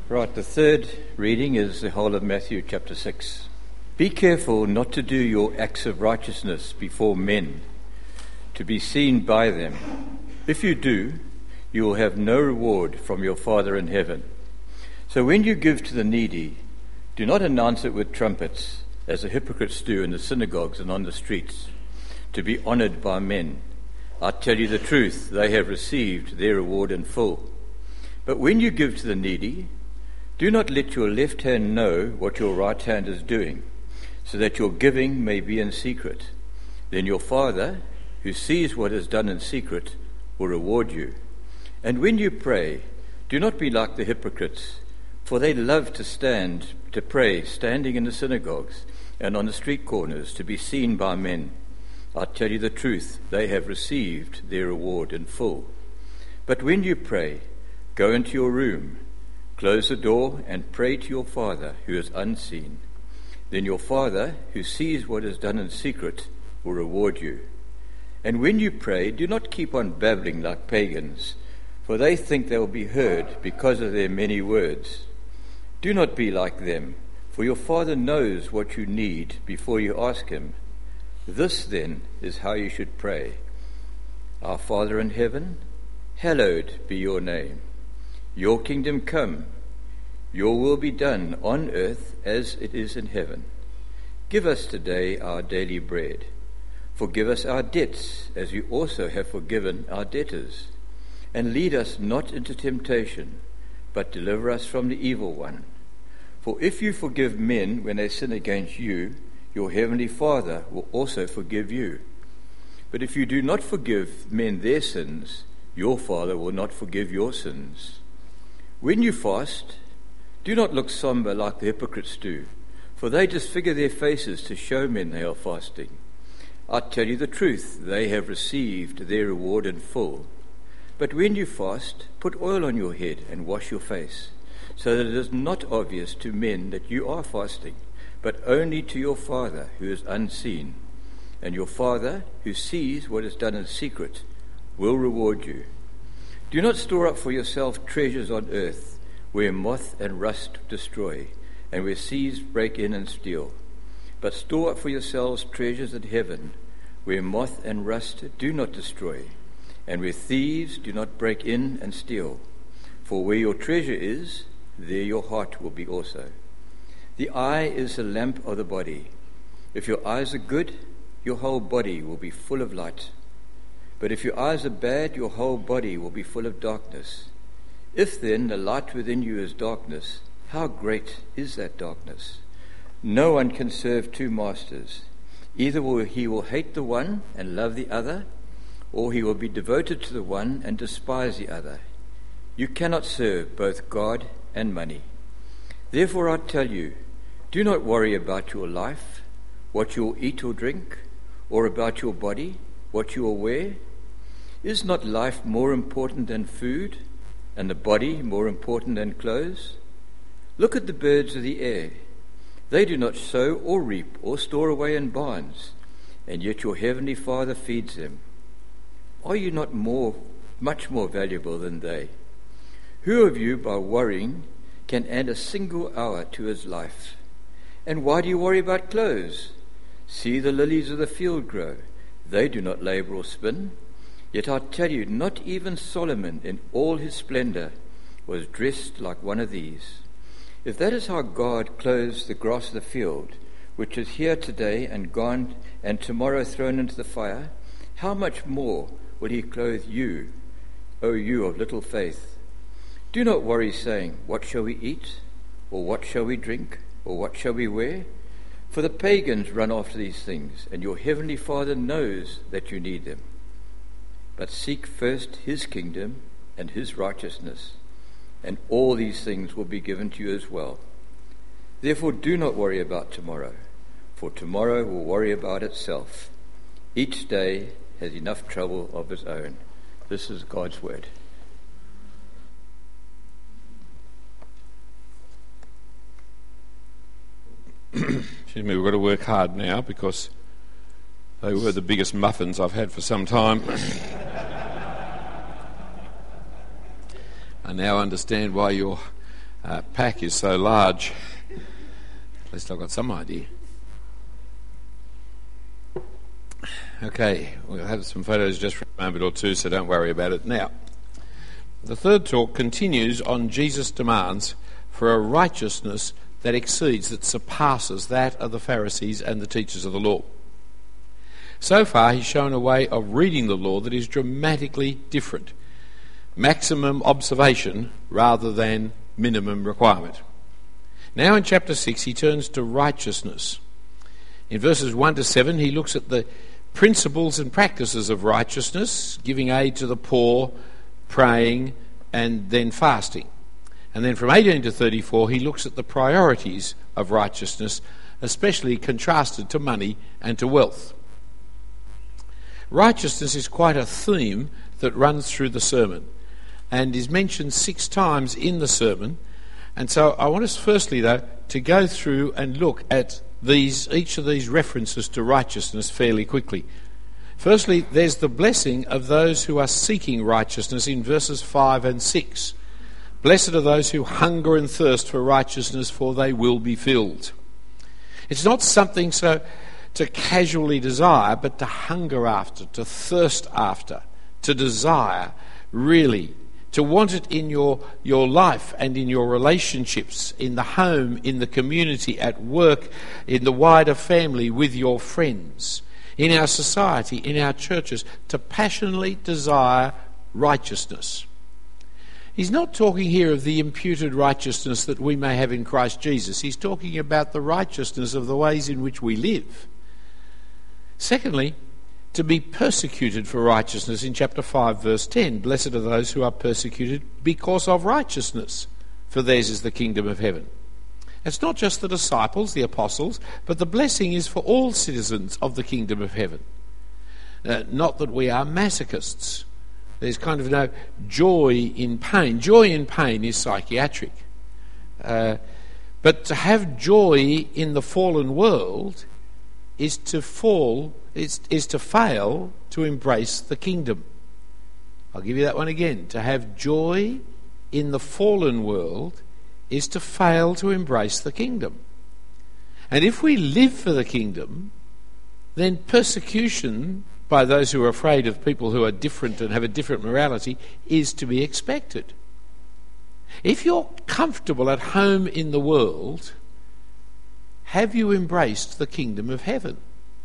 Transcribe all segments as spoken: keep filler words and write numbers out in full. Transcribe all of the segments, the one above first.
Right, the third reading is the whole of Matthew chapter six. Be careful not to do your acts of righteousness before men, to be seen by them. If you do, you will have no reward from your Father in heaven. So when you give to the needy, do not announce it with trumpets, as the hypocrites do in the synagogues and on the streets, to be honored by men. I tell you the truth, they have received their reward in full. But when you give to the needy, do not let your left hand know what your right hand is doing, so that your giving may be in secret. Then your Father, who sees what is done in secret, will reward you. And when you pray, do not be like the hypocrites, for they love to stand to pray, standing in the synagogues and on the street corners, to be seen by men. I tell you the truth, they have received their reward in full. But when you pray, go into your room, close the door, and pray to your Father who is unseen. Then your Father, who sees what is done in secret, will reward you. And when you pray, do not keep on babbling like pagans, for they think they will be heard because of their many words. Do not be like them, for your Father knows what you need before you ask him. This, then, is how you should pray. Our Father in heaven, hallowed be your name. Your kingdom come, your will be done on earth as it is in heaven. Give us today our daily bread. Forgive us our debts, as we also have forgiven our debtors. And lead us not into temptation, but deliver us from the evil one. For if you forgive men when they sin against you, your heavenly Father will also forgive you. But if you do not forgive men their sins, your Father will not forgive your sins. When you fast, do not look somber like the hypocrites do, for they disfigure their faces to show men they are fasting. I tell you the truth, they have received their reward in full. But when you fast, put oil on your head and wash your face, so that it is not obvious to men that you are fasting, but only to your Father who is unseen. And your Father, who sees what is done in secret, will reward you. Do not store up for yourself treasures on earth, where moth and rust destroy, and where thieves break in and steal. But store up for yourselves treasures in heaven, where moth and rust do not destroy, and where thieves do not break in and steal. For where your treasure is, there your heart will be also. The eye is the lamp of the body. If your eyes are good, your whole body will be full of light. But if your eyes are bad, your whole body will be full of darkness. If then the light within you is darkness, how great is that darkness? No one can serve two masters. Either will he will hate the one and love the other, or he will be devoted to the one and despise the other. You cannot serve both God and money. Therefore I tell you, do not worry about your life, what you will eat or drink, or about your body, what you will wear. Is not life more important than food, and the body more important than clothes? Look at the birds of the air. They do not sow or reap or store away in barns, and yet your heavenly Father feeds them. Are you not more, much more valuable than they? Who of you, by worrying, can add a single hour to his life? And why do you worry about clothes? See the lilies of the field grow. They do not labor or spin. Yet I tell you, not even Solomon in all his splendor was dressed like one of these. If that is how God clothes the grass of the field, which is here today and gone and tomorrow thrown into the fire, how much more will he clothe you, O you of little faith? Do not worry, saying, what shall we eat? Or what shall we drink? Or what shall we wear? For the pagans run after these things, and your heavenly Father knows that you need them. But seek first his kingdom and his righteousness, and all these things will be given to you as well. Therefore do not worry about tomorrow, for tomorrow will worry about itself. Each day has enough trouble of its own. This is God's word. Excuse me, we've got to work hard now because they were the biggest muffins I've had for some time. I now understand why your uh, pack is so large. At least I've got some idea. Okay, we'll have some photos just for a moment or two, so don't worry about it now. The third talk continues on Jesus' demands for a righteousness that exceeds, that surpasses that of the Pharisees and the teachers of the law. So far, he's shown a way of reading the law that is dramatically different. Maximum observation rather than minimum requirement. Now in chapter six, he turns to righteousness. In verses one to seven, he looks at the principles and practices of righteousness, giving aid to the poor, praying, and then fasting. And then from eighteen to thirty-four, he looks at the priorities of righteousness, especially contrasted to money and to wealth. Righteousness is quite a theme that runs through the sermon and is mentioned six times in the sermon. And so I want us firstly, though, to go through and look at these each of these references to righteousness fairly quickly. Firstly, there's the blessing of those who are seeking righteousness in verses five and six. Blessed are those who hunger and thirst for righteousness, for they will be filled. It's not something so to casually desire, but to hunger after, to thirst after, to desire, really, to want it in your, your life and in your relationships, in the home, in the community, at work, in the wider family, with your friends, in our society, in our churches, to passionately desire righteousness. He's not talking here of the imputed righteousness that we may have in Christ Jesus. He's talking about the righteousness of the ways in which we live. Secondly, to be persecuted for righteousness in chapter five, verse ten. Blessed are those who are persecuted because of righteousness, for theirs is the kingdom of heaven. It's not just the disciples, the apostles, but the blessing is for all citizens of the kingdom of heaven. Uh, not that we are masochists. There's kind of no joy in pain. Joy in pain is psychiatric. Uh, but to have joy in the fallen world is to fall, is, is to fail to embrace the kingdom. I'll give you that one again. To have joy in the fallen world is to fail to embrace the kingdom. And if we live for the kingdom, then persecution by those who are afraid of people who are different and have a different morality is to be expected. If you're comfortable at home in the world, have you embraced the kingdom of heaven?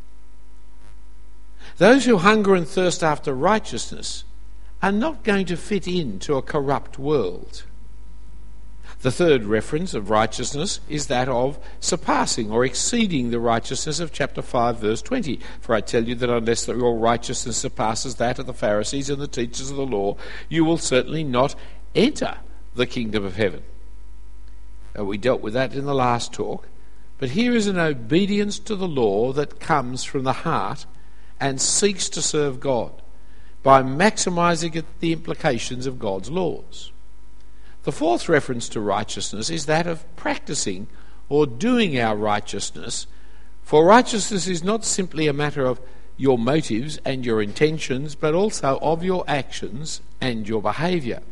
Those who hunger and thirst after righteousness are not going to fit into a corrupt world. The third reference of righteousness is that of surpassing or exceeding the righteousness of chapter five, verse twenty. For I tell you that unless your righteousness surpasses that of the Pharisees and the teachers of the law, you will certainly not enter the kingdom of heaven. Uh, we dealt with that in the last talk. But here is an obedience to the law that comes from the heart and seeks to serve God by maximising the implications of God's laws. The fourth reference to righteousness is that of practicing or doing our righteousness, for righteousness is not simply a matter of your motives and your intentions, but also of your actions and your behaviour.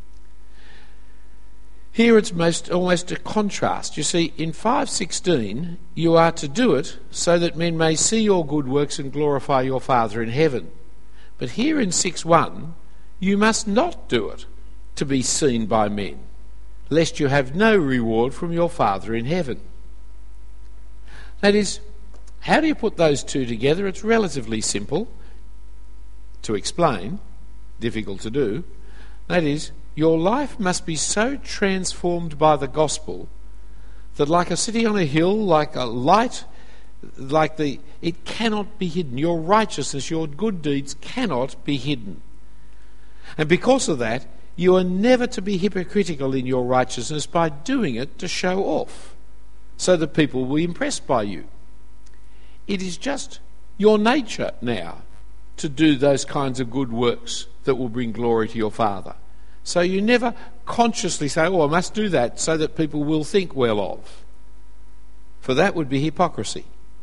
Here it's most almost a contrast. You see, in five sixteen, you are to do it so that men may see your good works and glorify your Father in heaven. But here in six one, you must not do it to be seen by men, lest you have no reward from your Father in heaven. That is, how do you put those two together? It's relatively simple to explain, difficult to do. That is, your life must be so transformed by the gospel that, like a city on a hill, like a light, like the it cannot be hidden. Your righteousness, your good deeds cannot be hidden. And because of that, you are never to be hypocritical in your righteousness by doing it to show off, so that people will be impressed by you. It is just your nature now to do those kinds of good works that will bring glory to your Father. So you never consciously say, oh, I must do that so that people will think well of. For that would be hypocrisy.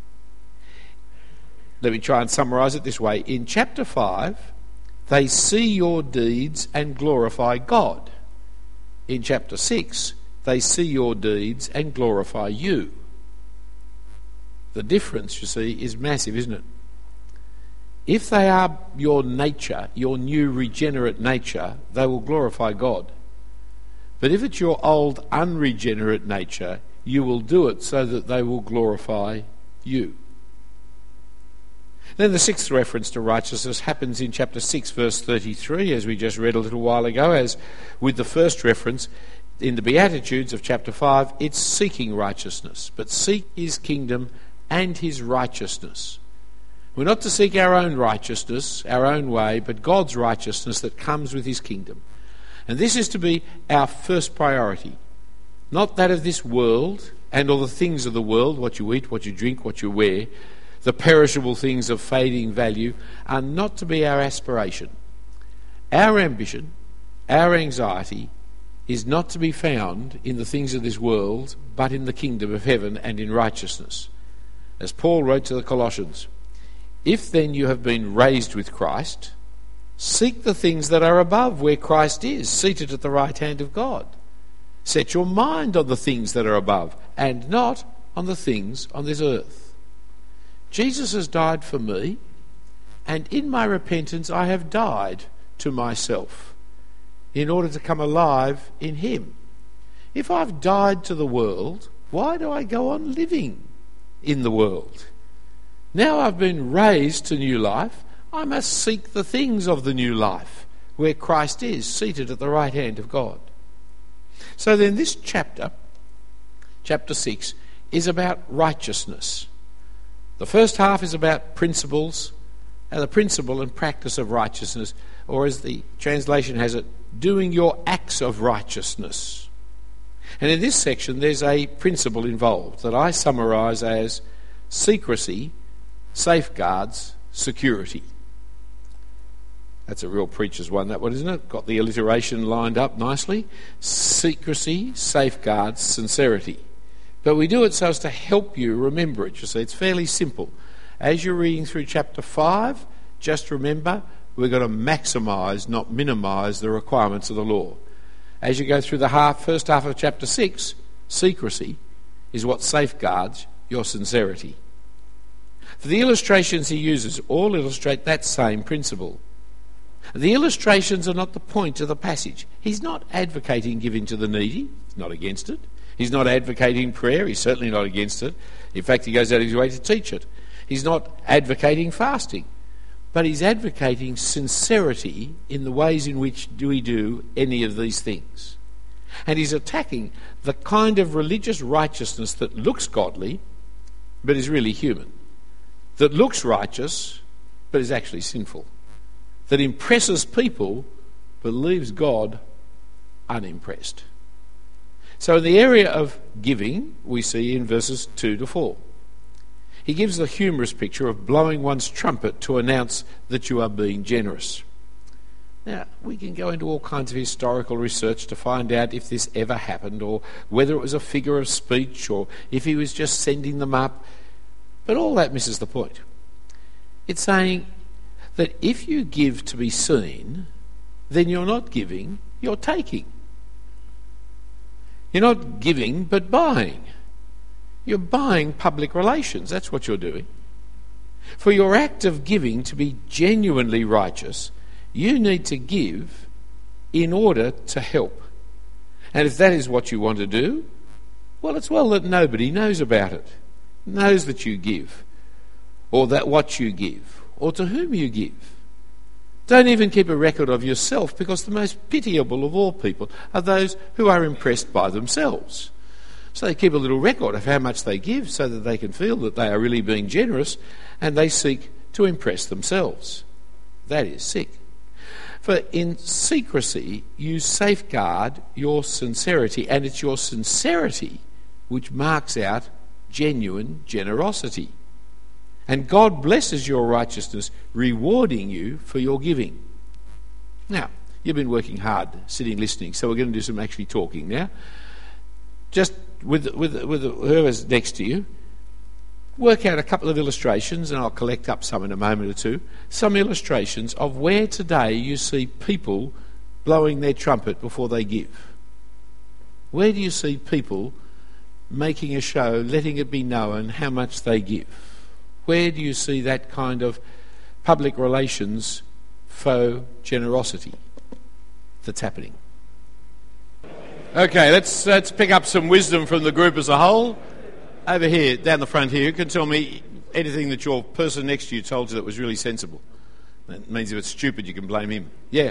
Let me try and summarise it this way. In chapter five, they see your deeds and glorify God. In chapter six, they see your deeds and glorify you. The difference, you see, is massive, isn't it? If they are your nature, your new regenerate nature, they will glorify God. But if it's your old unregenerate nature, you will do it so that they will glorify you. Then the sixth reference to righteousness happens in chapter six, verse thirty-three, as we just read a little while ago. As with the first reference, in the Beatitudes of chapter five, it's seeking righteousness. But seek his kingdom and his righteousness. We're not to seek our own righteousness, our own way, but God's righteousness that comes with his kingdom. And this is to be our first priority, not that of this world and all the things of the world, what you eat, what you drink, what you wear. The perishable things of fading value are not to be our aspiration. Our ambition, our anxiety, is not to be found in the things of this world, but in the kingdom of heaven and in righteousness. As Paul wrote to the Colossians, "If then you have been raised with Christ, seek the things that are above, where Christ is, seated at the right hand of God. Set your mind on the things that are above, and not on the things on this earth." Jesus has died for me, and in my repentance I have died to myself in order to come alive in him. If I've died to the world, why do I go on living in the world? Now I've been raised to new life, I must seek the things of the new life, where Christ is, seated at the right hand of God. So then this chapter, chapter six, is about righteousness. The first half is about principles, and the principle and practice of righteousness, or as the translation has it, doing your acts of righteousness. And in this section there's a principle involved that I summarise as secrecy safeguards security. That's a real preacher's one, that one, isn't it? Got the alliteration lined up nicely. Secrecy safeguards sincerity. But we do it so as to help you remember it. You see, it's fairly simple. As you're reading through chapter five, just remember we're going to maximise, not minimise, the requirements of the law. As you go through the half, first half of chapter six, secrecy is what safeguards your sincerity. For the illustrations he uses all illustrate that same principle. The illustrations are not the point of the passage. He's not advocating giving to the needy. He's not against it. He's not advocating prayer. He's certainly not against it. In fact, he goes out of his way to teach it. He's not advocating fasting. But he's advocating sincerity in the ways in which do we do any of these things. And he's attacking the kind of religious righteousness that looks godly but is really human. That looks righteous but is actually sinful. That impresses people but leaves God unimpressed. So in the area of giving, we see in verses two to four. He gives the humorous picture of blowing one's trumpet to announce that you are being generous. Now, we can go into all kinds of historical research to find out if this ever happened, or whether it was a figure of speech, or if he was just sending them up. But all that misses the point. It's saying that if you give to be seen, then you're not giving, you're taking. You're not giving, but buying. You're buying public relations. That's what you're doing. For your act of giving to be genuinely righteous, you need to give in order to help. And if that is what you want to do, well, it's well that nobody knows about it, knows that you give, or that what you give, or to whom you give. Don't even keep a record of yourself, because the most pitiable of all people are those who are impressed by themselves. So they keep a little record of how much they give so that they can feel that they are really being generous, and they seek to impress themselves. That is sick. For in secrecy you safeguard your sincerity, and it's your sincerity which marks out genuine generosity. And God blesses your righteousness, rewarding you for your giving. Now, you've been working hard, sitting listening, so we're going to do some actually talking now. Just with, with, with whoever's next to you, work out a couple of illustrations, and I'll collect up some in a moment or two, some illustrations of where today you see people blowing their trumpet before they give. Where do you see people making a show, letting it be known how much they give? Where do you see that kind of public relations faux generosity that's happening? Okay, let's let's pick up some wisdom from the group as a whole. Over here, down the front here, you can tell me anything that your person next to you told you that was really sensible. That means if it's stupid, you can blame him. Yeah.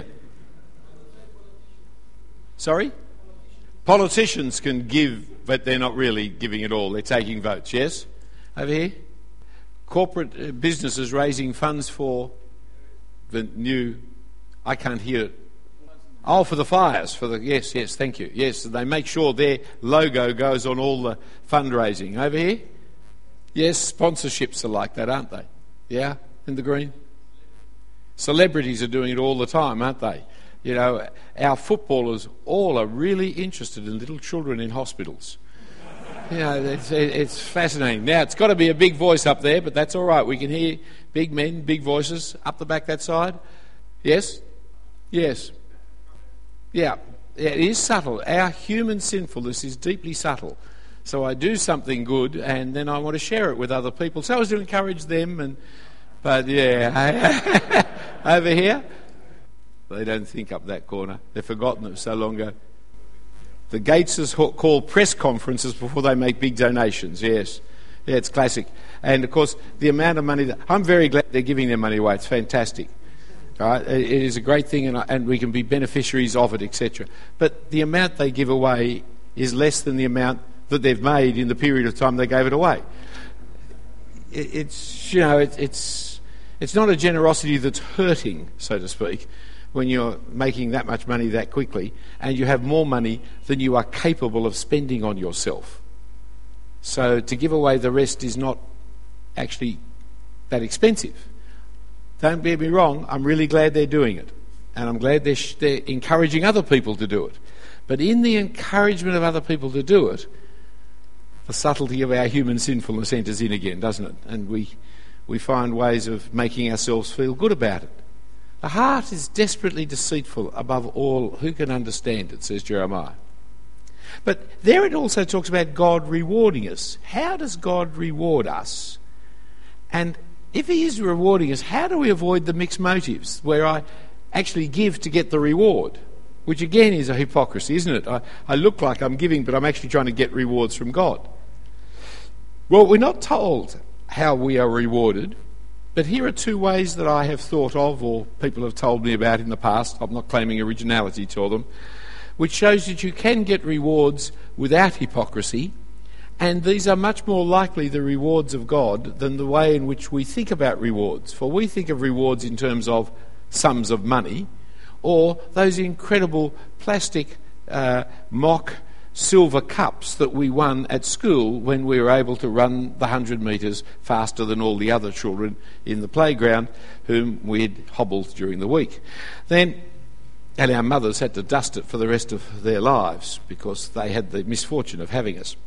Sorry? Politicians can give, but they're not really giving it all. They're taking votes, yes? Over here? Corporate uh, businesses raising funds for the new... I can't hear it. Oh, for the fires. For the Yes, yes, thank you. Yes, they make sure their logo goes on all the fundraising. Over here? Yes, sponsorships are like that, aren't they? Yeah, in the green? Celebrities are doing it all the time, aren't they? You know, our footballers all are really interested in little children in hospitals. You know, it's, it's fascinating. Now, it's got to be a big voice up there, but that's all right. We can hear big men, big voices. Up the back that side. Yes? Yes. Yeah, it is subtle. Our human sinfulness is deeply subtle. So I do something good, and then I want to share it with other people. So as to encourage them, and but yeah, over here, they don't think up that corner. They've forgotten it so long ago. The Gateses call press conferences before they make big donations. Yes, yeah, it's classic. And of course, the amount of money that I'm very glad they're giving their money away. It's fantastic. All right? It is a great thing, and, and we can be beneficiaries of it, et cetera. But the amount they give away is less than the amount that they've made in the period of time they gave it away. It, it's you know it, it's it's not a generosity that's hurting, so to speak, when you're making that much money that quickly, and you have more money than you are capable of spending on yourself. So to give away the rest is not actually that expensive. Don't get me wrong, I'm really glad they're doing it. And I'm glad they're, sh- they're encouraging other people to do it. But in the encouragement of other people to do it, the subtlety of our human sinfulness enters in again, doesn't it? And we, we find ways of making ourselves feel good about it. The heart is desperately deceitful above all. Who can understand it, says Jeremiah. But there it also talks about God rewarding us. How does God reward us? And if he is rewarding us, how do we avoid the mixed motives where I actually give to get the reward? Which again is a hypocrisy, isn't it? I, I look like I'm giving, but I'm actually trying to get rewards from God. Well, we're not told how we are rewarded, but here are two ways that I have thought of, or people have told me about in the past. I'm not claiming originality to them, which shows that you can get rewards without hypocrisy. And these are much more likely the rewards of God than the way in which we think about rewards. For we think of rewards in terms of sums of money, or those incredible plastic uh, mock silver cups that we won at school when we were able to run the one hundred metres faster than all the other children in the playground whom we had hobbled during the week. Then, and our mothers had to dust it for the rest of their lives because they had the misfortune of having us.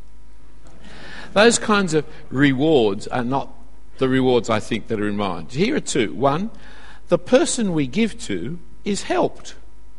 Those kinds of rewards are not the rewards, I think, that are in mind. Here are two. One, the person we give to is helped.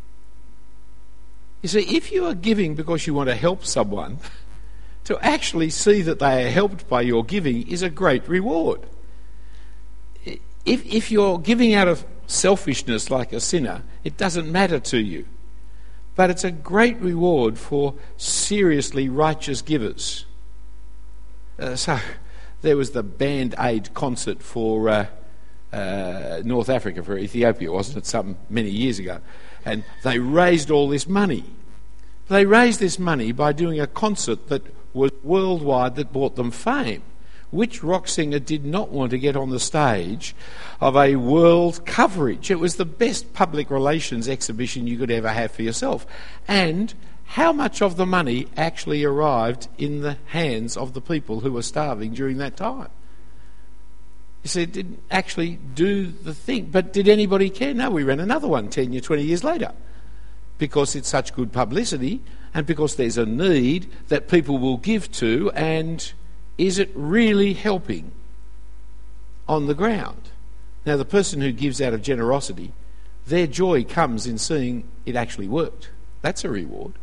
You see, if you are giving because you want to help someone, to actually see that they are helped by your giving is a great reward. If, if you're giving out of selfishness like a sinner, it doesn't matter to you. But it's a great reward for seriously righteous givers. Uh, so there was the Band Aid concert for uh, uh, North Africa, for Ethiopia, wasn't it, some many years ago? And they raised all this money. They raised this money by doing a concert that was worldwide that brought them fame. Which rock singer did not want to get on the stage of a world coverage? It was the best public relations exhibition you could ever have for yourself. And how much of the money actually arrived in the hands of the people who were starving during that time? You see, it didn't actually do the thing. But did anybody care? No, we ran another one ten or twenty years later. Because it's such good publicity and because there's a need that people will give to, and is it really helping on the ground? Now, the person who gives out of generosity, their joy comes in seeing it actually worked. That's a reward.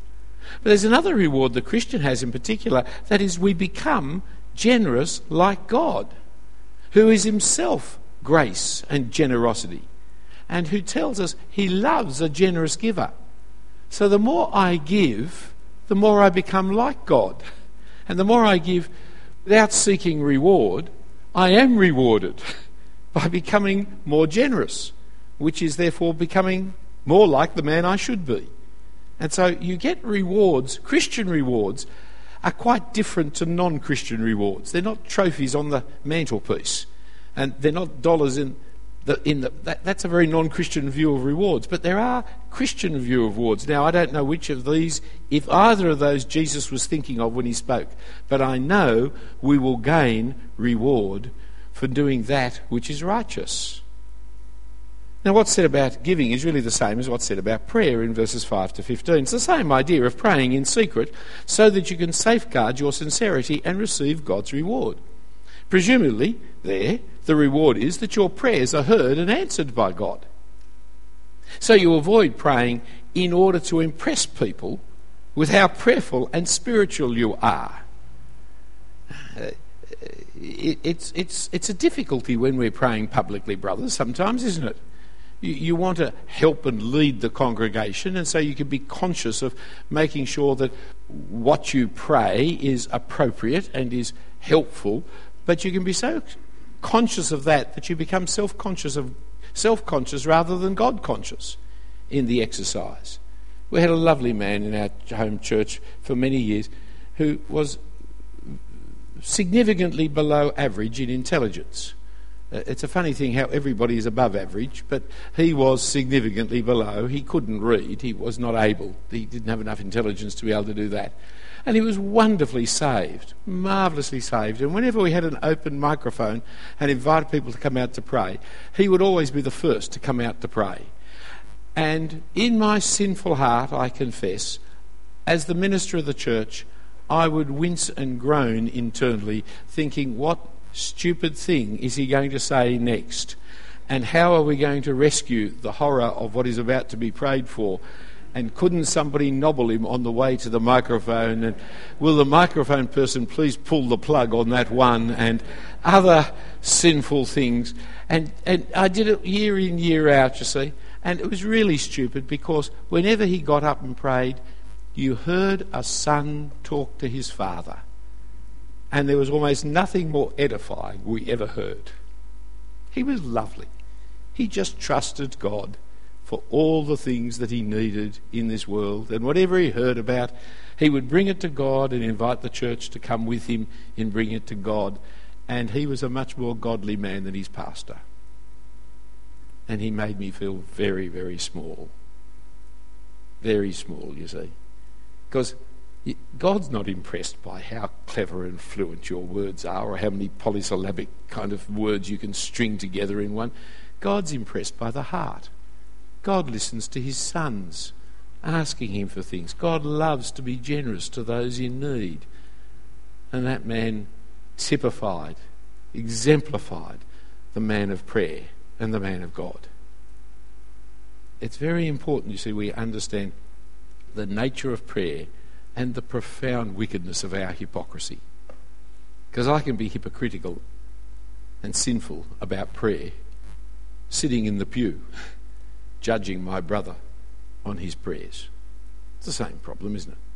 But there's another reward the Christian has in particular, that is, we become generous like God, who is himself grace and generosity, and who tells us he loves a generous giver. So the more I give, the more I become like God. And the more I give without seeking reward, I am rewarded by becoming more generous, which is therefore becoming more like the man I should be. And so you get rewards. Christian rewards are quite different to non-Christian rewards. They're not trophies on the mantelpiece, and they're not dollars in the in the that, that's a very non-Christian view of rewards. But there are Christian view of rewards. Now, I don't know which of these, if either of those Jesus was thinking of when he spoke, but I know we will gain reward for doing that which is righteous. Now, what's said about giving is really the same as what's said about prayer in verses five to fifteen. It's the same idea of praying in secret so that you can safeguard your sincerity and receive God's reward. Presumably, there, the reward is that your prayers are heard and answered by God. So you avoid praying in order to impress people with how prayerful and spiritual you are. Uh, it, it's, it's, it's a difficulty when we're praying publicly, brothers, sometimes, isn't it? You, you want to help and lead the congregation, and so you can be conscious of making sure that what you pray is appropriate and is helpful, but you can be so conscious of that that you become self-conscious of self-conscious rather than God-conscious in the exercise. We had a lovely man in our home church for many years who was significantly below average in intelligence. Uh, it's a funny thing how everybody is above average, but he was significantly below. He couldn't read. He was not able. He didn't have enough intelligence to be able to do that. And he was wonderfully saved, marvellously saved. And whenever we had an open microphone and invited people to come out to pray, he would always be the first to come out to pray. And in my sinful heart, I confess, as the minister of the church, I would wince and groan internally, thinking, what stupid thing is he going to say next? And how are we going to rescue the horror of what is about to be prayed for? And couldn't somebody nobble him on the way to the microphone? And will the microphone person please pull the plug on that one? And other sinful things. And, and I did it year in, year out, you see. And it was really stupid because whenever he got up and prayed, you heard a son talk to his father. And there was almost nothing more edifying we ever heard. He was lovely. He just trusted God for all the things that he needed in this world. And whatever he heard about, he would bring it to God and invite the church to come with him in bringing it to God. And he was a much more godly man than his pastor. And he made me feel very, very small. Very small, you see. Because God's not impressed by how clever and fluent your words are or how many polysyllabic kind of words you can string together in one. God's impressed by the heart. God listens to his sons, asking him for things. God loves to be generous to those in need. And that man typified, exemplified the man of prayer and the man of God. It's very important, you see, we understand the nature of prayer and the profound wickedness of our hypocrisy. Because I can be hypocritical and sinful about prayer, sitting in the pew, judging my brother on his prayers. It's the same problem, isn't it?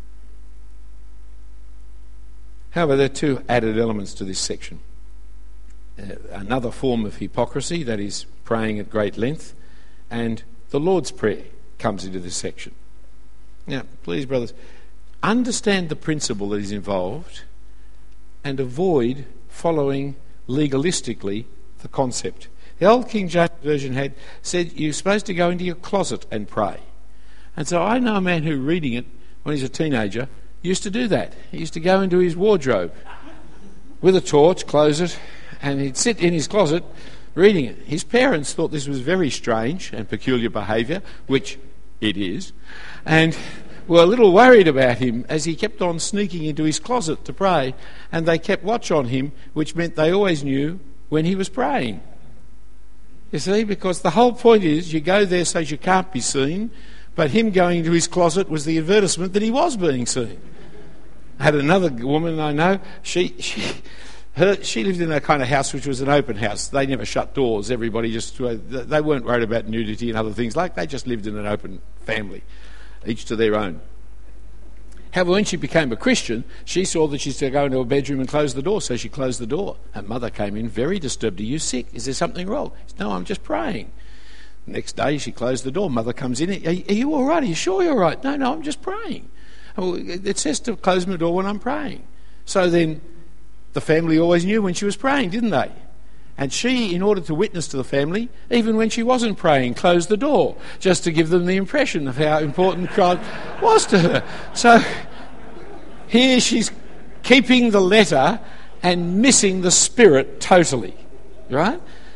However, there are two added elements to this section. Uh, another form of hypocrisy, that is praying at great length, and the Lord's Prayer comes into this section. Now, please, brothers, understand the principle that is involved and avoid following legalistically the concept. The old King James Version had said you're supposed to go into your closet and pray. And so I know a man who, reading it when he's a teenager, used to do that. He used to go into his wardrobe with a torch, close it, and he'd sit in his closet reading it. His parents thought this was very strange and peculiar behaviour, which it is, and were a little worried about him as he kept on sneaking into his closet to pray, and they kept watch on him, which meant they always knew when he was praying. You see, because the whole point is you go there so you can't be seen, But him going into his closet was the advertisement that he was being seen. I had another woman I know, she she her, she lived in a kind of house which was an open house. They never shut doors. Everybody just, they weren't worried about nudity and other things like, they just lived in an open family, each to their own. However, when she became a Christian, she saw that she's to go into her bedroom and close the door, so she closed the door. Her mother came in very disturbed. Are you sick? Is there something wrong? She said, no, I'm just praying. Next day, she closed the door. Mother comes in. Are, are you all right? Are you sure you're all right? No, no, I'm just praying. Oh, it says to close my door when I'm praying. So then the family always knew when she was praying, didn't they? And she, in order to witness to the family, even when she wasn't praying, closed the door, just to give them the impression of how important God was to her. So here she's keeping the letter and missing the spirit totally, right?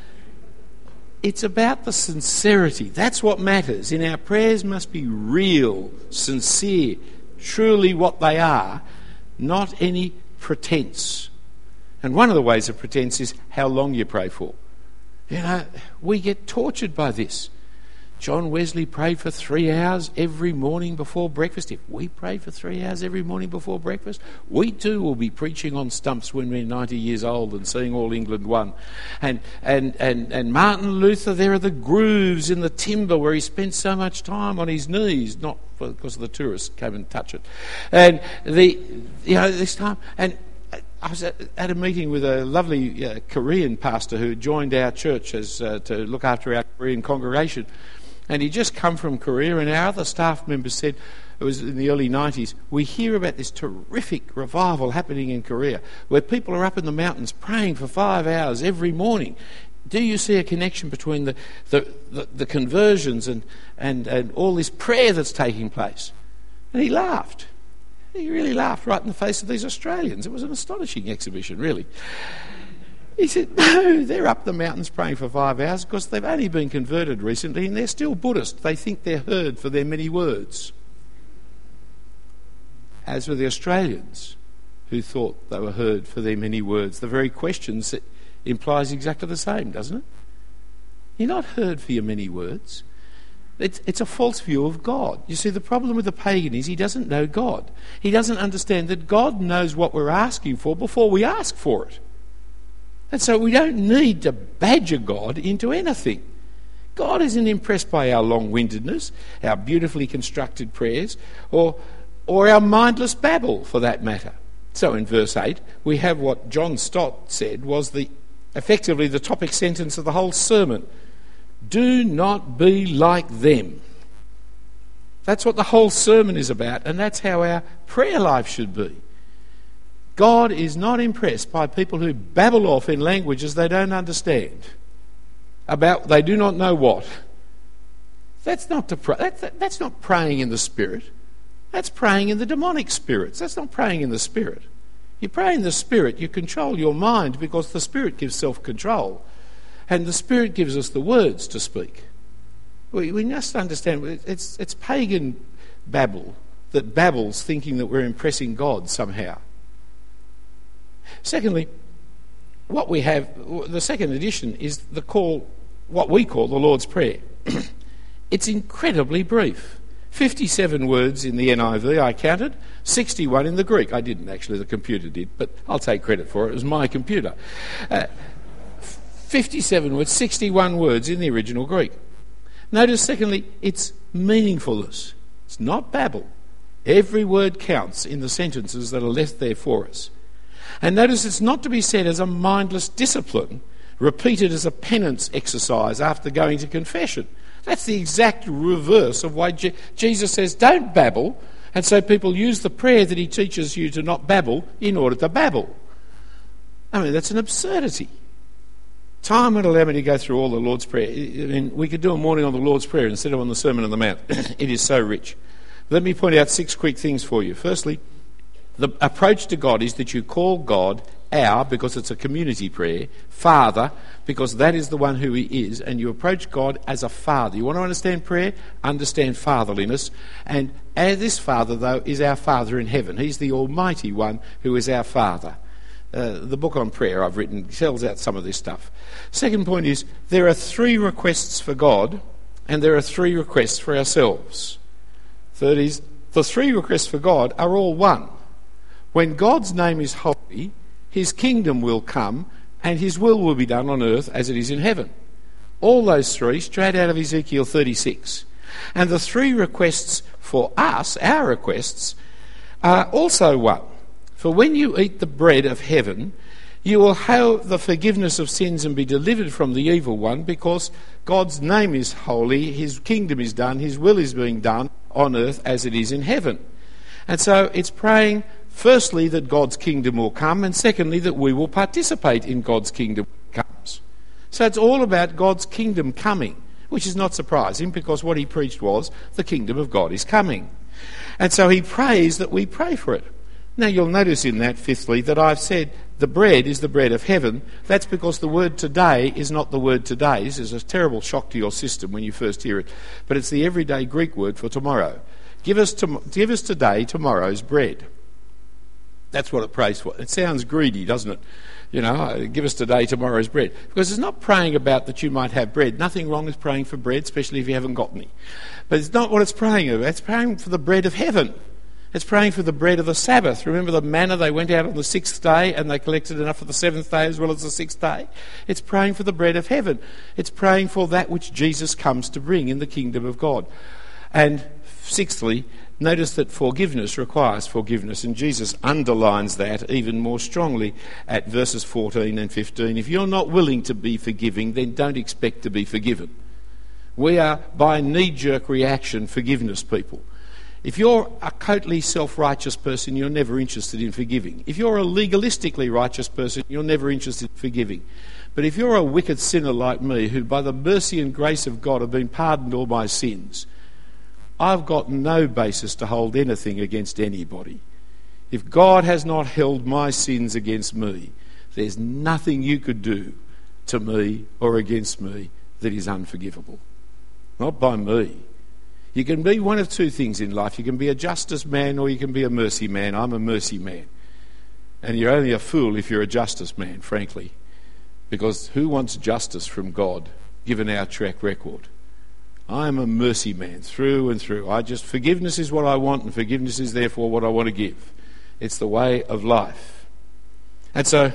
It's about the sincerity. That's what matters. In our prayers must be real, sincere, truly what they are, not any pretense. And one of the ways of pretense is how long you pray for. You know, we get tortured by this. John Wesley prayed for three hours every morning before breakfast. If we pray for three hours every morning before breakfast, we too will be preaching on stumps when we're ninety years old and seeing all England won. And, and, and, and Martin Luther, there are the grooves in the timber where he spent so much time on his knees, not because the tourists came and touch it. And the, you know, this time, and I was at, at a meeting with a lovely uh, Korean pastor who joined our church as uh, to look after our Korean congregation. And he'd just come from Korea, and our other staff members said, it was in the early nineties, we hear about this terrific revival happening in Korea, where people are up in the mountains praying for five hours every morning. Do you see a connection between the, the, the, the conversions and, and, and all this prayer that's taking place? And he laughed. He really laughed right in the face of these Australians. It was an astonishing exhibition, really. He said, no, they're up the mountains praying for five hours because they've only been converted recently and they're still Buddhist. They think they're heard for their many words. As were the Australians who thought they were heard for their many words. The very questions that implies exactly the same, doesn't it? You're not heard for your many words. It's, it's a false view of God. You see, the problem with the pagan is he doesn't know God. He doesn't understand that God knows what we're asking for before we ask for it. And so we don't need to badger God into anything. God isn't impressed by our long-windedness, our beautifully constructed prayers, or, or our mindless babble, for that matter. So in verse eight, we have what John Stott said was the effectively the topic sentence of the whole sermon. Do not be like them. That's what the whole sermon is about, and that's how our prayer life should be. God is not impressed by people who babble off in languages they don't understand, about they do not know what. That's not to pray. That, that, that's not praying in the Spirit. That's praying in the demonic spirits. That's not praying in the Spirit. You pray in the Spirit, you control your mind because the Spirit gives self-control. And the Spirit gives us the words to speak. We, we must understand, it's, it's pagan babble that babbles thinking that we're impressing God somehow. Secondly, what we have, the second edition is the call, what we call the Lord's Prayer. It's incredibly brief. fifty-seven words in the N I V, I counted, sixty-one in the Greek. I didn't actually, the computer did, but I'll take credit for it. It was my computer. Uh, fifty-seven words, sixty-one words in the original Greek. Notice, secondly, it's meaningfulness. It's not babble. Every word counts in the sentences that are left there for us. And notice it's not to be said as a mindless discipline, repeated as a penance exercise after going to confession. That's the exact reverse of why Je- Jesus says, don't babble, and so people use the prayer that he teaches you to not babble in order to babble. I mean, that's an absurdity. Time won't allow me to go through all the Lord's Prayer. I mean, we could do a morning on the Lord's Prayer instead of on the Sermon on the Mount. It is so rich. Let me point out six quick things for you. Firstly, the approach to God is that you call God our, because it's a community prayer, Father, because that is the one who he is, and you approach God as a Father. You want to understand prayer? Understand fatherliness. And this Father, though, is our Father in heaven. He's the Almighty One who is our Father. Uh, the book on prayer I've written tells out some of this stuff. Second point is, there are three requests for God, and there are three requests for ourselves. Third is, the three requests for God are all one. When God's name is holy, his kingdom will come and his will will be done on earth as it is in heaven. All those three straight out of Ezekiel thirty-six. And the three requests for us, our requests, are also one. For when you eat the bread of heaven, you will have the forgiveness of sins and be delivered from the evil one, because God's name is holy, his kingdom is done, his will is being done on earth as it is in heaven. And so it's praying, firstly, that God's kingdom will come, and secondly, that we will participate in God's kingdom when it comes. So it's all about God's kingdom coming, which is not surprising, because what he preached was the kingdom of God is coming. And so he prays that we pray for it. Now you'll notice in that, fifthly, that I've said the bread is the bread of heaven. That's because the word today is not the word today. This is a terrible shock to your system when you first hear it. But it's the everyday Greek word for tomorrow. Give us, to, give us today tomorrow's bread. That's what it prays for. It sounds greedy, doesn't it? You know, give us today tomorrow's bread. Because it's not praying about that you might have bread. Nothing wrong with praying for bread, especially if you haven't got any. But it's not what it's praying about. It's praying for the bread of heaven. It's praying for the bread of the Sabbath. Remember the manna, they went out on the sixth day and they collected enough for the seventh day as well as the sixth day? It's praying for the bread of heaven. It's praying for that which Jesus comes to bring in the kingdom of God. And sixthly, notice that forgiveness requires forgiveness, and Jesus underlines that even more strongly at verses fourteen and fifteen. If you're not willing to be forgiving, then don't expect to be forgiven. We are, by knee-jerk reaction, forgiveness people. If you're a totally self-righteous person, you're never interested in forgiving. If you're a legalistically righteous person, you're never interested in forgiving. But if you're a wicked sinner like me, who by the mercy and grace of God have been pardoned all my sins, I've got no basis to hold anything against anybody. If God has not held my sins against me, there's nothing you could do to me or against me that is unforgivable. Not by me. You can be one of two things in life. You can be a justice man or you can be a mercy man. I'm a mercy man. And you're only a fool if you're a justice man, frankly. Because who wants justice from God, given our track record? I'm a mercy man through and through. I just, forgiveness is what I want, and forgiveness is therefore what I want to give. It's the way of life. And so,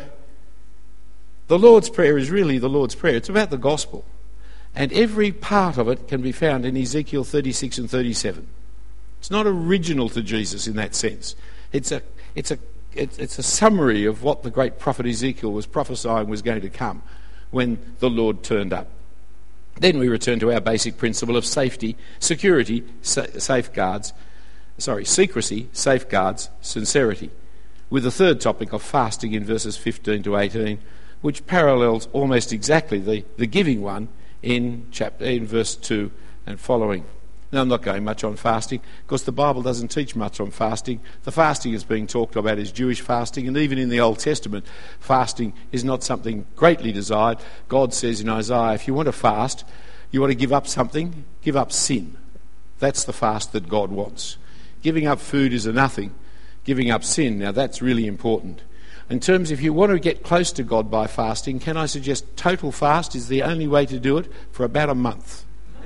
the Lord's Prayer is really the Lord's Prayer. It's about the gospel. And every part of it can be found in Ezekiel thirty-six and thirty-seven. It's not original to Jesus in that sense. It's a, it's a, it's a summary of what the great prophet Ezekiel was prophesying was going to come when the Lord turned up. Then we return to our basic principle of safety, security, sa- safeguards, sorry, secrecy, safeguards, sincerity, with the third topic of fasting in verses fifteen to eighteen, which parallels almost exactly the, the giving one in chapter in verse two and following. Now, I'm not going much on fasting because the Bible doesn't teach much on fasting. The fasting that's being talked about is Jewish fasting, and even in the Old Testament, fasting is not something greatly desired. God says in Isaiah, if you want to fast, you want to give up something, give up sin. That's the fast that God wants. Giving up food is a nothing. Giving up sin, now that's really important. In terms, if you want to get close to God by fasting, can I suggest total fast is the only way to do it for about a month.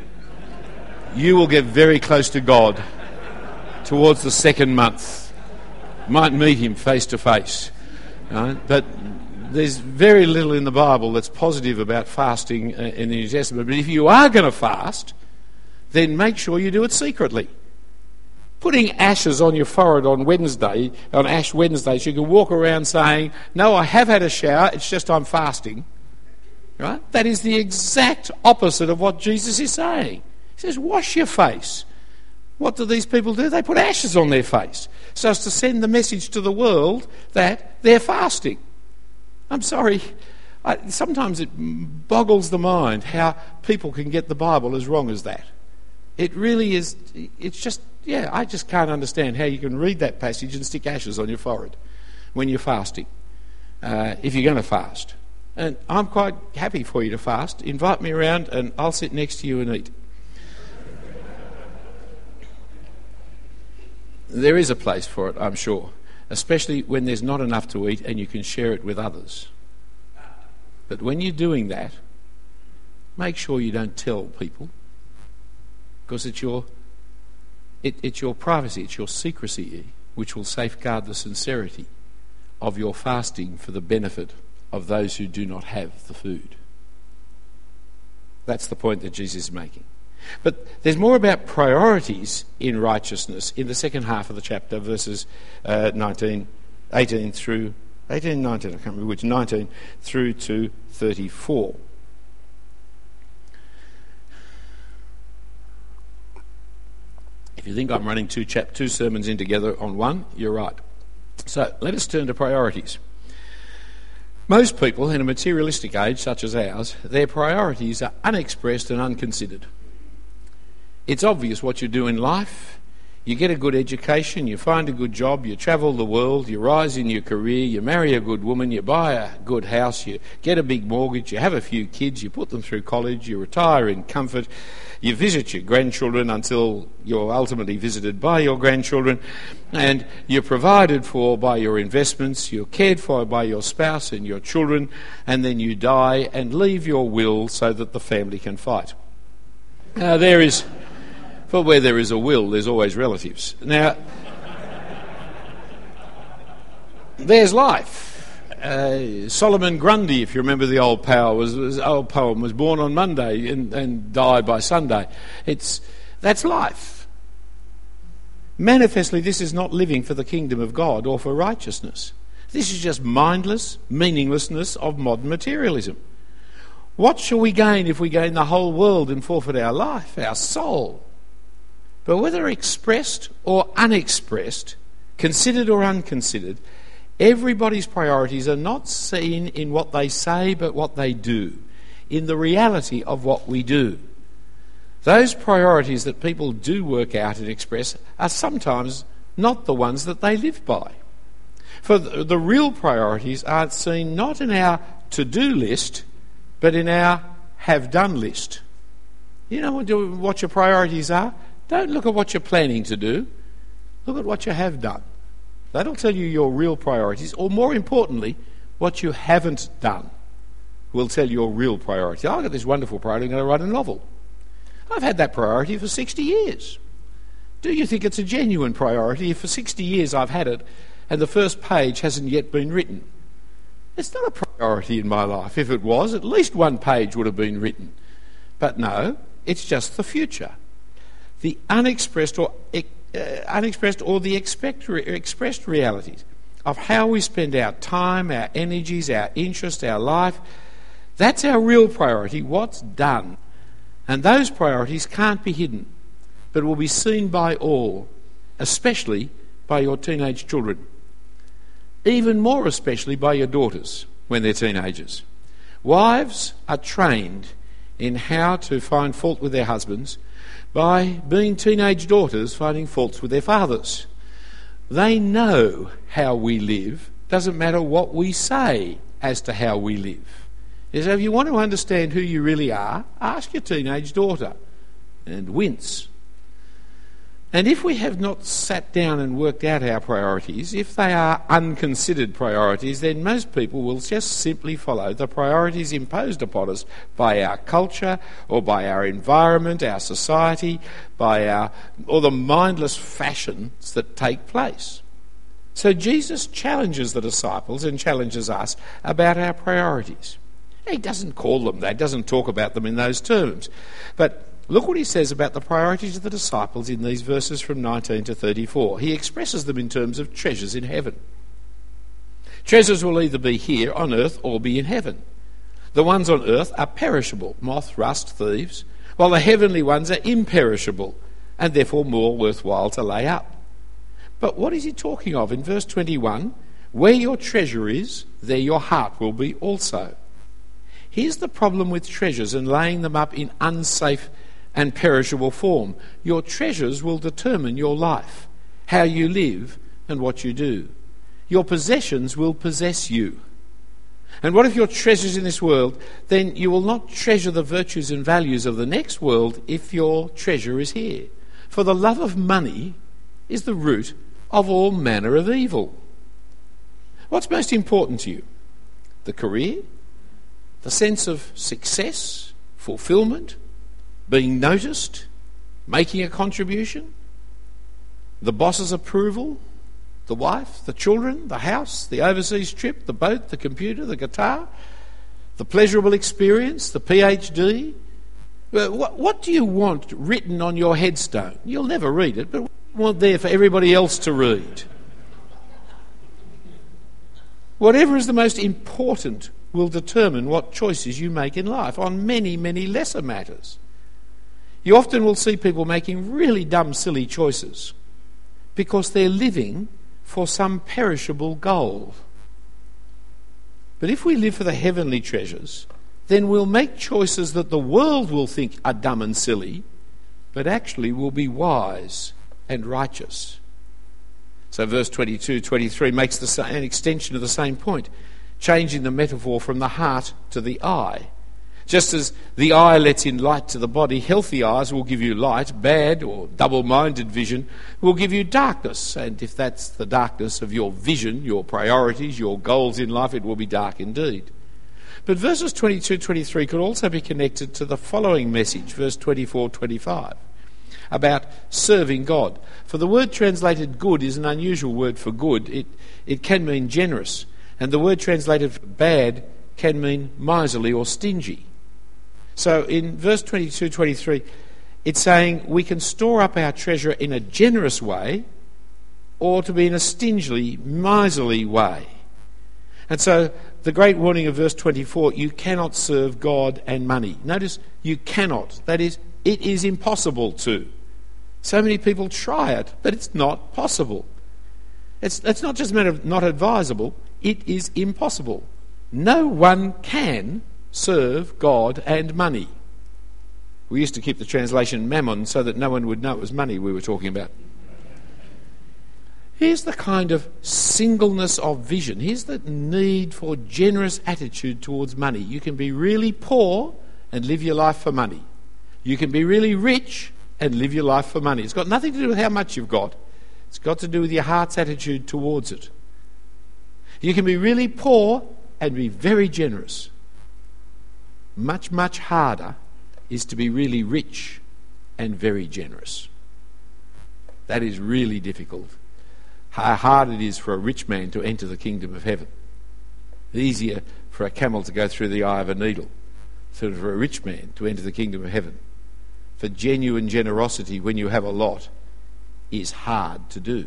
You will get very close to God towards the second month. Might meet him face to face. Right? But there's very little in the Bible that's positive about fasting in the New Testament. But if you are going to fast, then make sure you do it secretly. Putting ashes on your forehead on Wednesday, on Ash Wednesday, so you can walk around saying, no, I have had a shower, it's just I'm fasting. Right? That is the exact opposite of what Jesus is saying. He says, wash your face. What do these people do? They put ashes on their face so as to send the message to the world that they're fasting. I'm sorry, I, sometimes it boggles the mind how people can get the Bible as wrong as that. It really is, it's just, yeah, I just can't understand how you can read that passage and stick ashes on your forehead when you're fasting, uh, if you're going to fast. And I'm quite happy for you to fast. Invite me around and I'll sit next to you and eat. There is a place for it, I'm sure, especially when there's not enough to eat and you can share it with others. But when you're doing that, make sure you don't tell people, because it's your It, it's your privacy, it's your secrecy which will safeguard the sincerity of your fasting for the benefit of those who do not have the food. That's the point that Jesus is making. But there's more about priorities in righteousness in the second half of the chapter, verses uh, nineteen, eighteen through eighteen, nineteen, I can't remember which, nineteen through to thirty-four. If you think I'm running two chap two sermons in together on one, you're right. So let us turn to priorities. Most people in a materialistic age such as ours, their priorities are unexpressed and unconsidered. It's obvious what you do in life. You get a good education, you find a good job, you travel the world, you rise in your career, you marry a good woman, you buy a good house, you get a big mortgage, you have a few kids, you put them through college, you retire in comfort, you visit your grandchildren until you're ultimately visited by your grandchildren, and you're provided for by your investments, you're cared for by your spouse and your children, and then you die and leave your will so that the family can fight. Now there is... But where there is a will, there's always relatives. Now, there's life. Uh, Solomon Grundy, if you remember the old poem, was, was old poem, was born on Monday and, and died by Sunday. It's that's life. Manifestly, this is not living for the kingdom of God or for righteousness. This is just mindless meaninglessness of modern materialism. What shall we gain if we gain the whole world and forfeit our life, our soul? But whether expressed or unexpressed, considered or unconsidered, everybody's priorities are not seen in what they say but what they do, in the reality of what we do. Those priorities that people do work out and express are sometimes not the ones that they live by. For the, the real priorities are seen not in our to-do list but in our have-done list. You know what, what your priorities are? Don't look at what you're planning to do. Look at what you have done. That'll tell you your real priorities, or more importantly, what you haven't done will tell your real priority. I've got this wonderful priority, I'm going to write a novel. I've had that priority for sixty years. Do you think it's a genuine priority if for sixty years I've had it and the first page hasn't yet been written? It's not a priority in my life. If it was, at least one page would have been written. But no, it's just the future. The unexpressed or uh, unexpressed or the expect, re, expressed realities of how we spend our time, our energies, our interest, our life, that's our real priority, what's done. And those priorities can't be hidden, but will be seen by all, especially by your teenage children. Even more especially by your daughters when they're teenagers. Wives are trained in how to find fault with their husbands by being teenage daughters finding faults with their fathers. They know how we live. Doesn't matter what we say as to how we live. So if you want to understand who you really are, ask your teenage daughter and wince. And if we have not sat down and worked out our priorities, if they are unconsidered priorities, then most people will just simply follow the priorities imposed upon us by our culture or by our environment, our society, by our or the mindless fashions that take place. So Jesus challenges the disciples and challenges us about our priorities. He doesn't call them that, doesn't talk about them in those terms. But look what he says about the priorities of the disciples in these verses from nineteen to thirty-four. He expresses them in terms of treasures in heaven. Treasures will either be here on earth or be in heaven. The ones on earth are perishable, moth, rust, thieves, while the heavenly ones are imperishable and therefore more worthwhile to lay up. But what is he talking of? In verse twenty-one, where your treasure is, there your heart will be also. Here's the problem with treasures and laying them up in unsafe and perishable form. Your treasures will determine your life, how you live and what you do. Your possessions will possess you. And what if your treasures in this world? Then you will not treasure the virtues and values of the next world if your treasure is here. For the love of money is the root of all manner of evil. What's most important to you? The career? The sense of success? Fulfillment? Being noticed? Making a contribution? the boss's approval, the wife, the children, the house, the overseas trip, the boat, the computer, the guitar, the pleasurable experience, the PhD. What, what do you want written on your headstone? You'll never read it, but what do you want there for everybody else to read? Whatever is the most important will determine what choices you make in life on many, many lesser matters. You often will see people making really dumb, silly choices because they're living for some perishable goal. But if we live for the heavenly treasures, then we'll make choices that the world will think are dumb and silly, but actually will be wise and righteous. So verse twenty-two, twenty-three makes the, an extension of the same point, changing the metaphor from the heart to the eye. Just as the eye lets in light to the body, healthy eyes will give you light, bad or double-minded vision will give you darkness. And if that's the darkness of your vision, your priorities, your goals in life, it will be dark indeed. But verses twenty-two, twenty-three could also be connected to the following message, verse twenty-four, twenty-five, about serving God. For the word translated good is an unusual word for good. It, it can mean generous. And the word translated bad can mean miserly or stingy. So in verse twenty-two, twenty-three, it's saying we can store up our treasure in a generous way or to be in a stingily, miserly way. And so the great warning of verse twenty-four, you cannot serve God and money. Notice, you cannot. That is, it is impossible to. So many people try it, but it's not possible. It's, it's not just a matter of not advisable, it is impossible. No one can serve God and money. We used to keep the translation mammon so that no one would know it was money we were talking about. Here's the kind of singleness of vision. Here's the need for generous attitude towards money. You can be really poor and live your life for money. You can be really rich and live your life for money. It's got nothing to do with how much you've got. It's got to do with your heart's attitude towards it. You can be really poor and be very generous. Much, much harder is to be really rich and very generous. That is really difficult. How hard it is for a rich man to enter the kingdom of heaven. Easier for a camel to go through the eye of a needle than for a rich man to enter the kingdom of heaven. For genuine generosity, when you have a lot, is hard to do.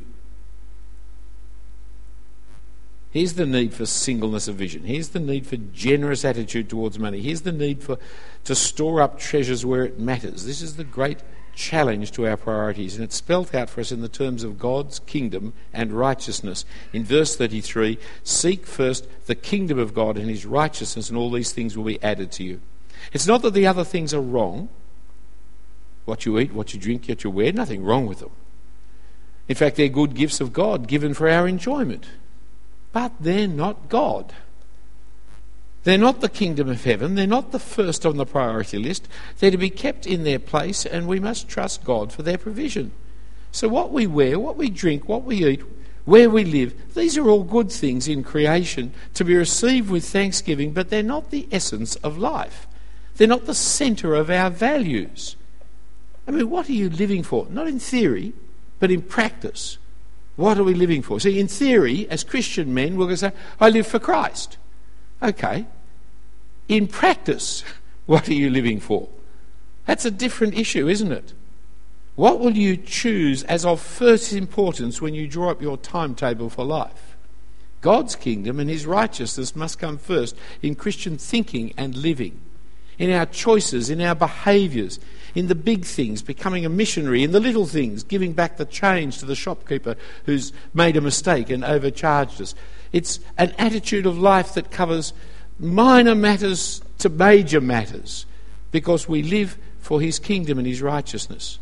Here's the need for singleness of vision. Here's the need for generous attitude towards money. Here's the need for to store up treasures where it matters. This is the great challenge to our priorities, and it's spelt out for us in the terms of God's kingdom and righteousness. In verse thirty-three, seek first the kingdom of God and his righteousness, and all these things will be added to you. It's not that the other things are wrong. What you eat, what you drink, what you wear, nothing wrong with them. In fact, they're good gifts of God given for our enjoyment. But they're not God. They're not the kingdom of heaven. They're not the first on the priority list. They're to be kept in their place, and we must trust God for their provision. So what we wear, what we drink, what we eat, where we live, these are all good things in creation to be received with thanksgiving, but they're not the essence of life. They're not the centre of our values. I mean, what are you living for? Not in theory, but in practice. What are we living for? See, in theory, as Christian men, we're going to say, I live for Christ. Okay. In practice, what are you living for? That's a different issue, isn't it? What will you choose as of first importance when you draw up your timetable for life? God's kingdom and his righteousness must come first in Christian thinking and living, in our choices, in our behaviours, in the big things, becoming a missionary, in the little things, giving back the change to the shopkeeper who's made a mistake and overcharged us. It's an attitude of life that covers minor matters to major matters, because we live for his kingdom and his righteousness.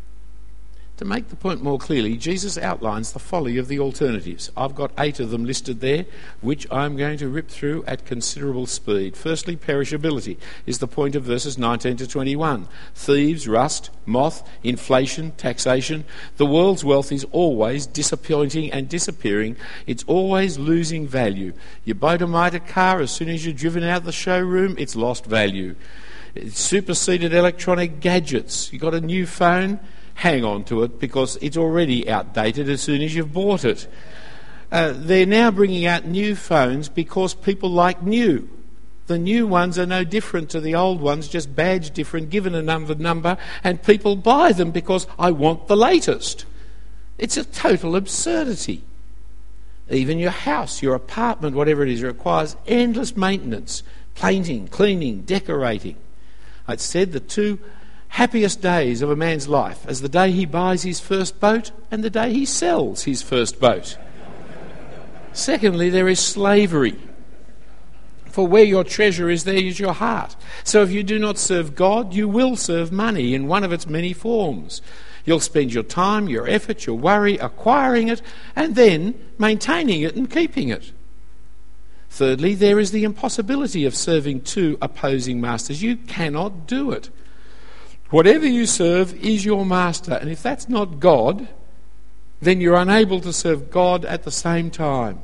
To make the point more clearly, Jesus outlines the folly of the alternatives. I've got eight of them listed there, which I'm going to rip through at considerable speed. Firstly, perishability is the point of verses nineteen to twenty-one. Thieves, rust, moth, inflation, taxation. The world's wealth is always disappointing and disappearing. It's always losing value. You buy a motor car, as soon as you're driven out of the showroom, it's lost value. It's superseded electronic gadgets. You got a new phone, hang on to it because it's already outdated as soon as you've bought it. Uh, they're now bringing out new phones because people like new. The new ones are no different to the old ones, just badged different, given a number number, and people buy them because I want the latest. It's a total absurdity. Even your house, your apartment, whatever it is, requires endless maintenance, painting, cleaning, decorating. It's said the two happiest days of a man's life as the day he buys his first boat and the day he sells his first boat. Secondly, there is slavery. For where your treasure is, there is your heart. So if you do not serve God, you will serve money in one of its many forms. You'll spend your time, your effort, your worry acquiring it and then maintaining it and keeping it. Thirdly, there is the impossibility of serving two opposing masters. You cannot do it. Whatever you serve is your master, and if that's not God, then you're unable to serve God at the same time.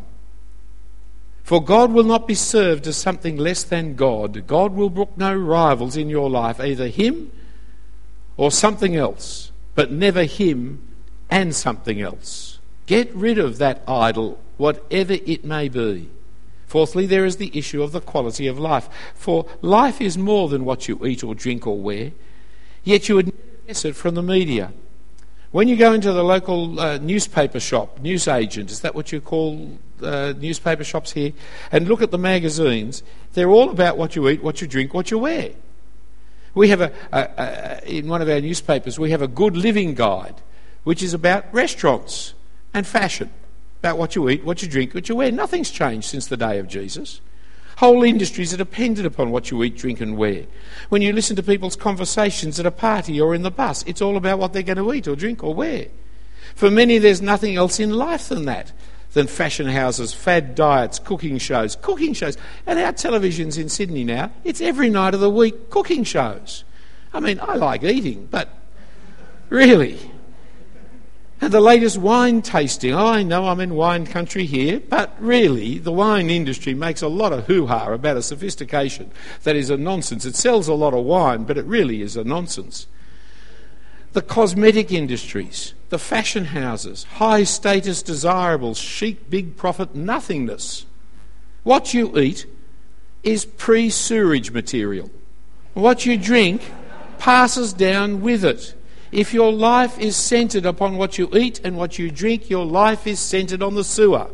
For God will not be served as something less than God. God will brook no rivals in your life, either Him or something else, but never Him and something else. Get rid of that idol, whatever it may be. Fourthly, there is the issue of the quality of life. For life is more than what you eat or drink or wear, yet you would never guess it from the media. When you go into the local uh, newspaper shop, newsagent, is that what you call uh, newspaper shops here, and look at the magazines, they're all about what you eat, what you drink, what you wear. We have a, a, a in one of our newspapers, we have a good living guide, which is about restaurants and fashion, about what you eat, what you drink, what you wear. Nothing's changed since the day of Jesus. Whole industries are dependent upon what you eat, drink and wear. When you listen to people's conversations at a party or in the bus, it's all about what they're going to eat or drink or wear. For many, there's nothing else in life than that, than fashion houses, fad diets, cooking shows. Cooking shows. And our televisions in Sydney now, it's every night of the week cooking shows. I mean, I like eating, but really... And the latest wine tasting. Oh, I know I'm in wine country here, but really the wine industry makes a lot of hoo-ha about a sophistication that is a nonsense. It sells a lot of wine, but it really is a nonsense. The cosmetic industries, the fashion houses, high status desirables, chic, big profit nothingness. What you eat is pre-sewerage material. What you drink passes down with it. If your life is centred upon what you eat and what you drink, your life is centred on the sewer.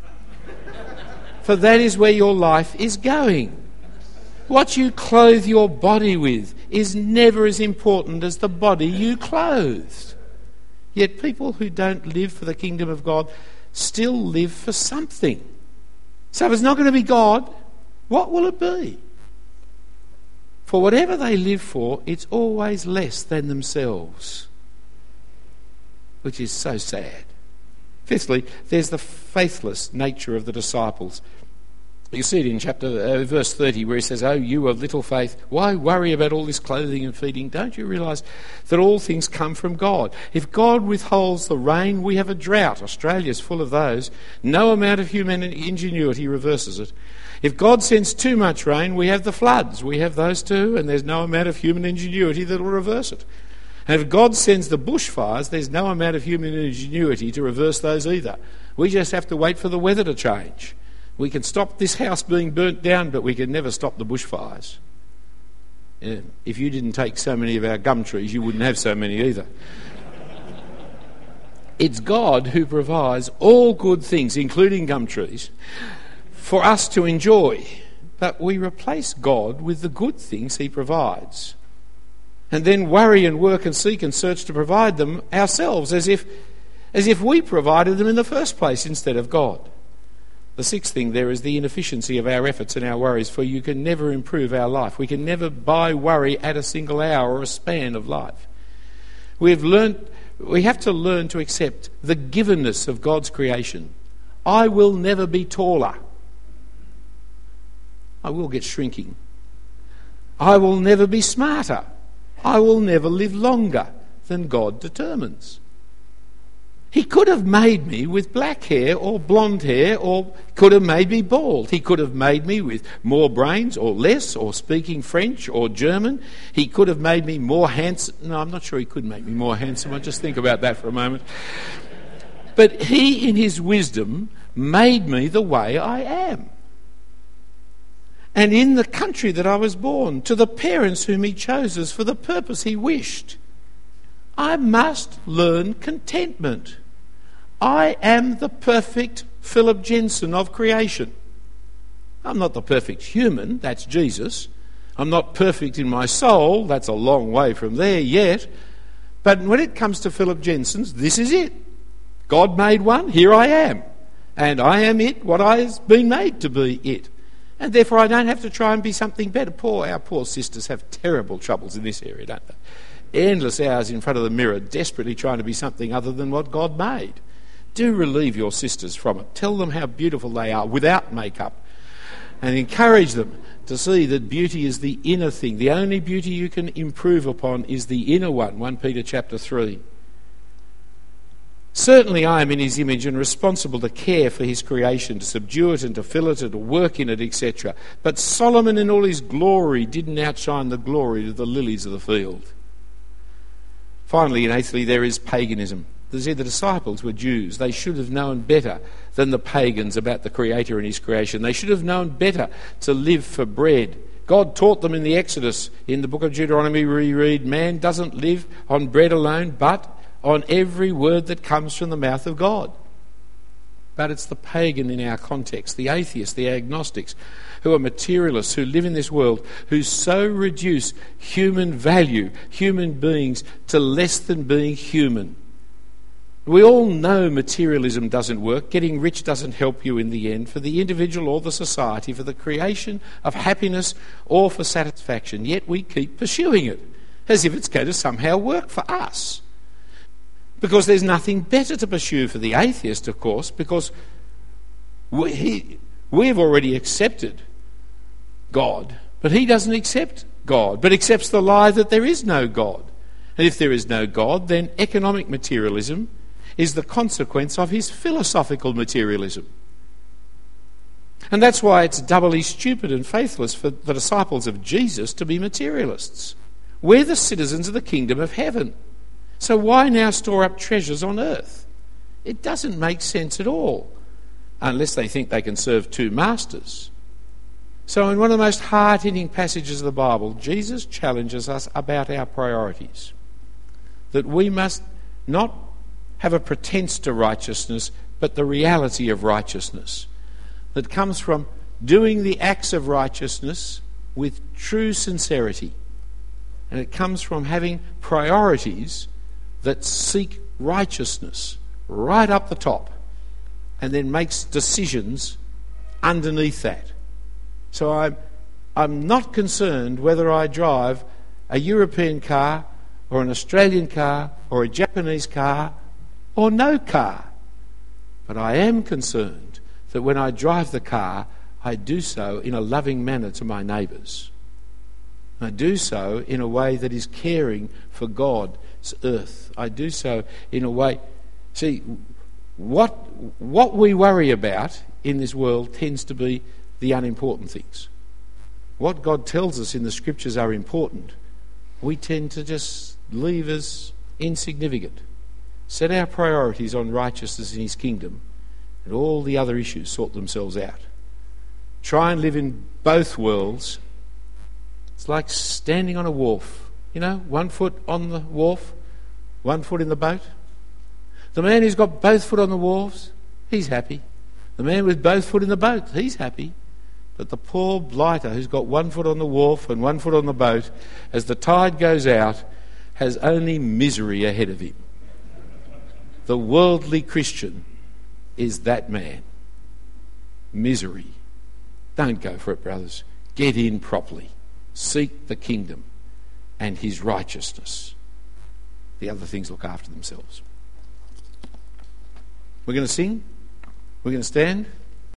For that is where your life is going. What you clothe your body with is never as important as the body you clothed. Yet people who don't live for the kingdom of God still live for something. So if it's not going to be God, what will it be? For whatever they live for, it's always less than themselves, which is so sad. Fifthly, there's the faithless nature of the disciples. You see it in chapter uh, verse thirty where he says, "Oh, you of little faith, why worry about all this clothing and feeding? Don't you realise that all things come from God? If God withholds the rain, we have a drought. Australia's full of those. No amount of human ingenuity reverses it. If God sends too much rain, we have the floods. We have those too, and there's no amount of human ingenuity that will reverse it. And if God sends the bushfires, there's no amount of human ingenuity to reverse those either. We just have to wait for the weather to change. We can stop this house being burnt down, but we can never stop the bushfires. If you didn't take so many of our gum trees, you wouldn't have so many either. It's God who provides all good things, including gum trees, for us to enjoy, but we replace God with the good things He provides, and then worry and work and seek and search to provide them ourselves, as if, as if we provided them in the first place instead of God. The sixth thing there is the inefficiency of our efforts and our worries, for you can never improve our life. We can never buy worry at a single hour or a span of life. We've learnt, we have to learn to accept the givenness of God's creation. I will never be taller. I will get shrinking. I will never be smarter. I will never live longer than God determines. He could have made me with black hair or blonde hair, or could have made me bald. He could have made me with more brains or less, or speaking French or German. He could have made me more handsome. No, I'm not sure he could make me more handsome. I'll just think about that for a moment. But he, in his wisdom, made me the way I am. And in the country that I was born, to the parents whom he chose for the purpose he wished. I must learn contentment. I am the perfect Philip Jensen of creation. I'm not the perfect human, that's Jesus. I'm not perfect in my soul, that's a long way from there yet. But when it comes to Philip Jensen's, this is it. God made one, here I am. And I am it, what I has been made to be it. And therefore I don't have to try and be something better. Poor, our poor sisters have terrible troubles in this area, don't they? Endless hours in front of the mirror, desperately trying to be something other than what God made. Do relieve your sisters from it. Tell them how beautiful they are without makeup. And encourage them to see that beauty is the inner thing. The only beauty you can improve upon is the inner one, First Peter chapter three. Certainly I am in his image and responsible to care for his creation, to subdue it and to fill it and to work in it, et cetera. But Solomon in all his glory didn't outshine the glory of the lilies of the field. Finally, and eighthly, there is paganism. The disciples were Jews. They should have known better than the pagans about the Creator and his creation. They should have known better to live for bread. God taught them in the Exodus. In the book of Deuteronomy we read, man doesn't live on bread alone, but on every word that comes from the mouth of God. But it's the pagan in our context, the atheists, the agnostics, who are materialists, who live in this world, who so reduce human value, human beings, to less than being human. We all know materialism doesn't work. Getting rich doesn't help you in the end, for the individual or the society, for the creation of happiness or for satisfaction. Yet we keep pursuing it, as if it's going to somehow work for us. Because there's nothing better to pursue for the atheist, of course, because we, he, we've already accepted God, but he doesn't accept God, but accepts the lie that there is no God. And if there is no God, then economic materialism is the consequence of his philosophical materialism. And that's why it's doubly stupid and faithless for the disciples of Jesus to be materialists. We're the citizens of the kingdom of heaven. So why now store up treasures on earth? It doesn't make sense at all, unless they think they can serve two masters. So in one of the most hard-hitting passages of the Bible, Jesus challenges us about our priorities. That we must not have a pretense to righteousness, but the reality of righteousness that comes from doing the acts of righteousness with true sincerity. And it comes from having priorities that seek righteousness right up the top and then makes decisions underneath that. So I'm, I'm not concerned whether I drive a European car or an Australian car or a Japanese car or no car. But I am concerned that when I drive the car, I do so in a loving manner to my neighbours. I do so in a way that is caring for God's earth. I do so in a way... See, what, what we worry about in this world tends to be the unimportant things. What God tells us in the Scriptures are important, we tend to just leave as insignificant. Set our priorities on righteousness in his kingdom, and all the other issues sort themselves out. Try and live in both worlds. It's like standing on a wharf. You know, one foot on the wharf, one foot in the boat. The man who's got both foot on the wharves, he's happy. The man with both foot in the boat, he's happy. But the poor blighter who's got one foot on the wharf and one foot on the boat, as the tide goes out, has only misery ahead of him. The worldly Christian is that man. Misery. Don't go for it, brothers. Get in properly. Seek the kingdom and his righteousness. The other things look after themselves. We're going to sing. We're going to stand.